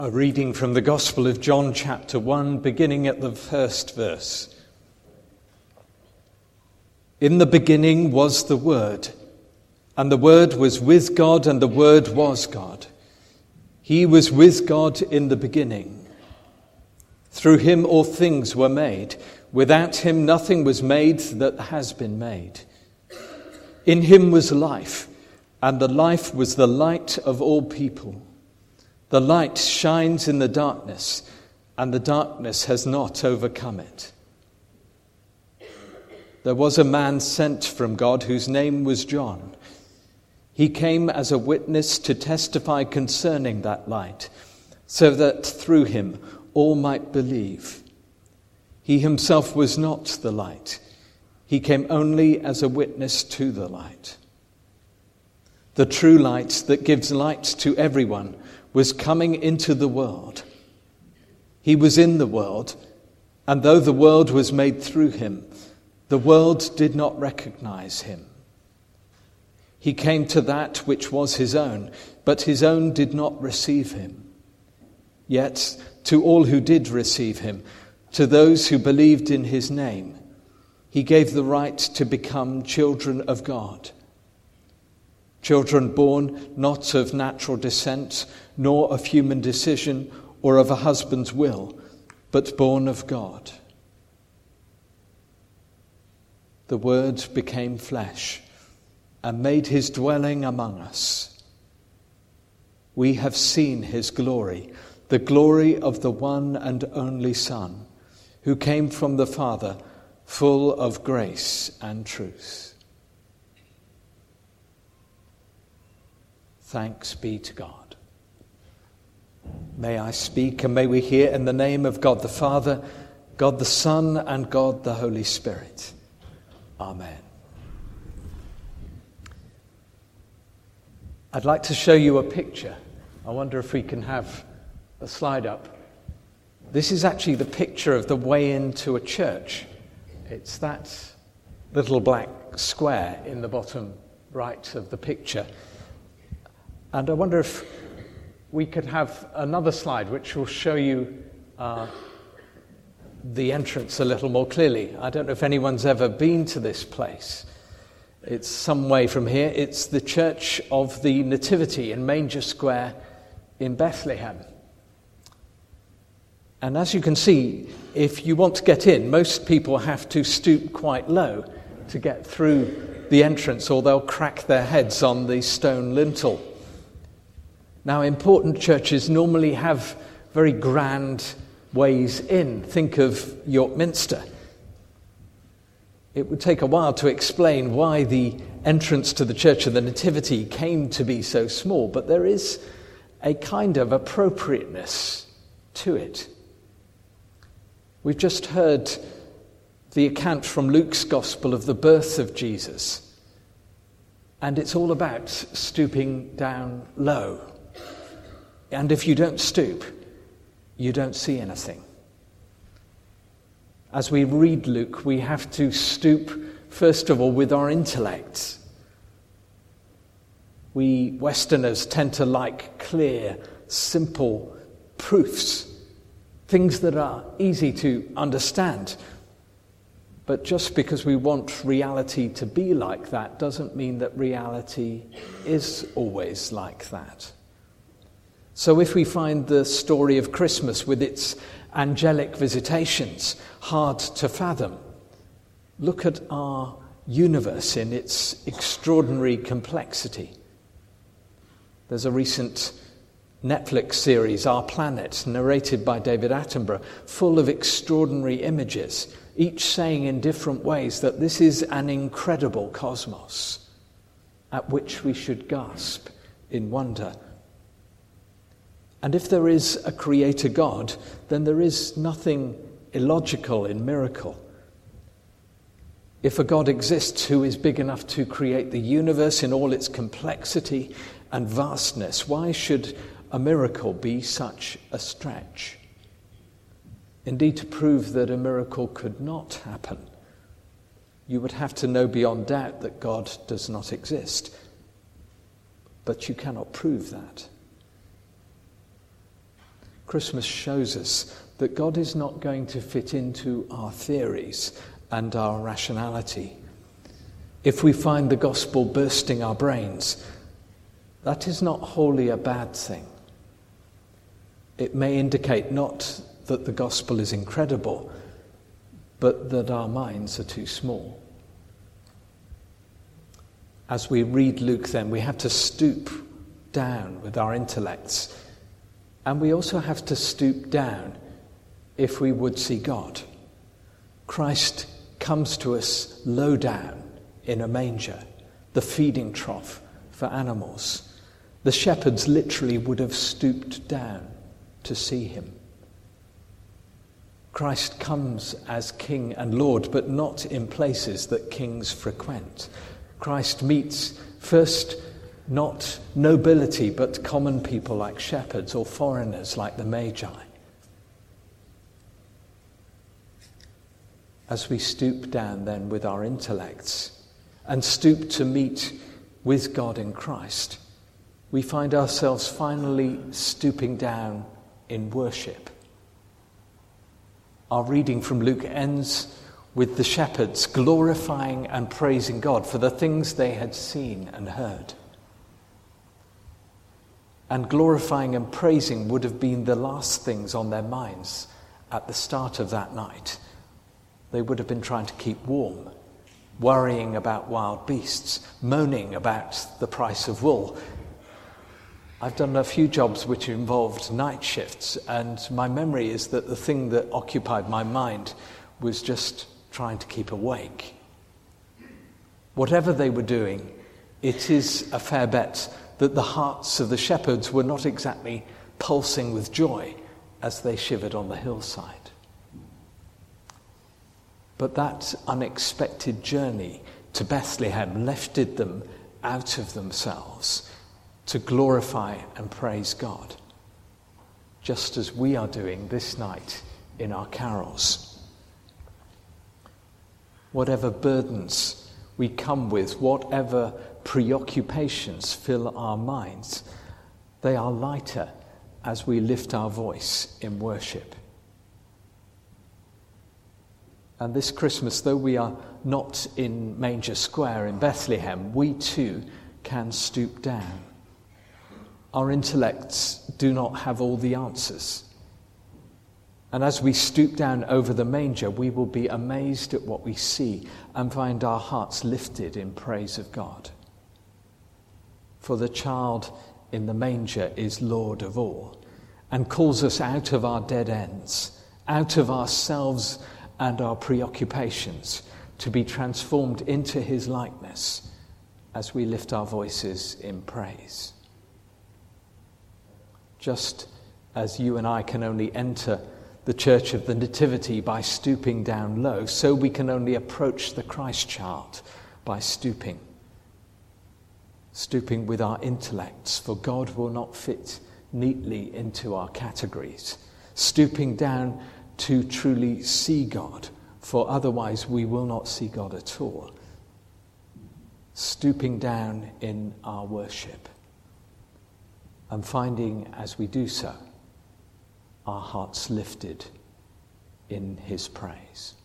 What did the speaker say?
A reading from the Gospel of John chapter 1, beginning at the first verse. In the beginning was the Word, and the Word was with God, and the Word was God. He was with God in the beginning. Through him all things were made. Without him nothing was made that has been made. In him was life, and the life was the light of all people. The light shines in the darkness, and the darkness has not overcome it. There was a man sent from God whose name was John. He came as a witness to testify concerning that light, so that through him all might believe. He himself was not the light. He came only as a witness to the light. The true light that gives light to everyone was coming into the world. He was in the world, and though the world was made through him, the world did not recognize him. He came to that which was his own, but his own did not receive him. Yet to all who did receive him, to those who believed in his name, he gave the right to become children of God. Children born not of natural descent, nor of human decision, or of a husband's will, but born of God. The Word became flesh and made his dwelling among us. We have seen his glory, the glory of the one and only Son, who came from the Father, full of grace and truth. Thanks be to God. May I speak and may we hear in the name of God the Father, God the Son, and God the Holy Spirit. Amen. I'd like to show you a picture. I wonder if we can have a slide up. This is actually the picture of the way into a church. It's that little black square in the bottom right of the picture. And I wonder if we could have another slide which will show you the entrance a little more clearly. I don't know if anyone's ever been to this place. It's some way from here. It's the Church of the Nativity in Manger Square in Bethlehem. And as you can see, if you want to get in, most people have to stoop quite low to get through the entrance, or they'll crack their heads on the stone lintel. Now, important churches normally have very grand ways in. Think of York Minster. It would take a while to explain why the entrance to the Church of the Nativity came to be so small, but there is a kind of appropriateness to it. We've just heard the account from Luke's Gospel of the birth of Jesus, and it's all about stooping down low. And if you don't stoop, you don't see anything. As we read Luke, we have to stoop, first of all, with our intellects. We Westerners tend to like clear, simple proofs, things that are easy to understand. But just because we want reality to be like that doesn't mean that reality is always like that. So if we find the story of Christmas with its angelic visitations hard to fathom, look at our universe in its extraordinary complexity. There's a recent Netflix series, Our Planet, narrated by David Attenborough, full of extraordinary images, each saying in different ways that this is an incredible cosmos at which we should gasp in wonder. And if there is a creator God, then there is nothing illogical in miracle. If a God exists who is big enough to create the universe in all its complexity and vastness, why should a miracle be such a stretch? Indeed, to prove that a miracle could not happen, you would have to know beyond doubt that God does not exist. But you cannot prove that. Christmas shows us that God is not going to fit into our theories and our rationality. If we find the gospel bursting our brains, that is not wholly a bad thing. It may indicate not that the gospel is incredible, but that our minds are too small. As we read Luke then, we have to stoop down with our intellects, and we also have to stoop down if we would see God. Christ comes to us low down in a manger, the feeding trough for animals. The shepherds literally would have stooped down to see him. Christ comes as King and Lord, but not in places that kings frequent. Christ meets first not nobility, but common people like shepherds or foreigners like the Magi. As we stoop down then with our intellects and stoop to meet with God in Christ, we find ourselves finally stooping down in worship. Our reading from Luke ends with the shepherds glorifying and praising God for the things they had seen and heard. And glorifying and praising would have been the last things on their minds at the start of that night. They would have been trying to keep warm, worrying about wild beasts, moaning about the price of wool. I've done a few jobs which involved night shifts, and my memory is that the thing that occupied my mind was just trying to keep awake. Whatever they were doing, it is a fair bet that the hearts of the shepherds were not exactly pulsing with joy as they shivered on the hillside. But that unexpected journey to Bethlehem lifted them out of themselves to glorify and praise God, just as we are doing this night in our carols. Whatever burdens we come with, whatever preoccupations fill our minds, they are lighter as we lift our voice in worship. And this Christmas, though we are not in Manger Square in Bethlehem, we too can stoop down. Our intellects do not have all the answers. And as we stoop down over the manger, we will be amazed at what we see and find our hearts lifted in praise of God. For the child in the manger is Lord of all and calls us out of our dead ends, out of ourselves and our preoccupations, to be transformed into his likeness as we lift our voices in praise. Just as you and I can only enter the Church of the Nativity by stooping down low, so we can only approach the Christ child by stooping with our intellects, for God will not fit neatly into our categories. Stooping down to truly see God, for otherwise we will not see God at all. Stooping down in our worship, and finding as we do so our hearts lifted in his praise.